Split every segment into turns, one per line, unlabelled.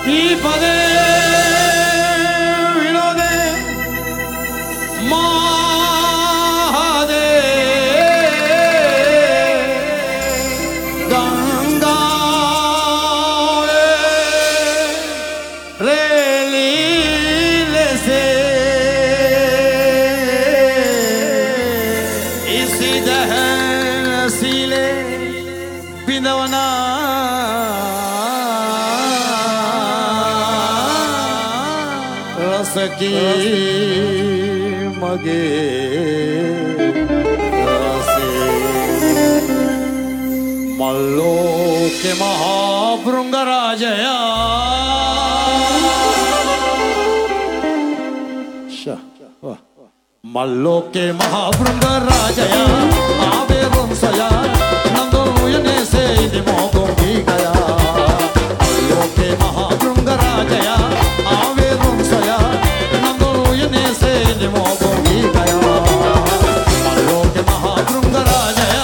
ಈ ಪದೇ ವಿನೋದೆ ಮಾಹದೆ ಗಂಗಾಳೆ ರೇಲೀಲೆ से इसी दहन सीले बिंदवना रस की मगे रसे मल्लो के महाभृंगराजया मल्लो के महाभृंगराजया आवे वंशया नंदोयने से मोगो भी गया मल्लो के महाभृंगराजया आवे वंशया नंदोयने से मोगो भी गया मल्लो के महाभृंगराजया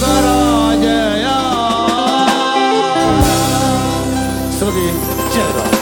Cheddar.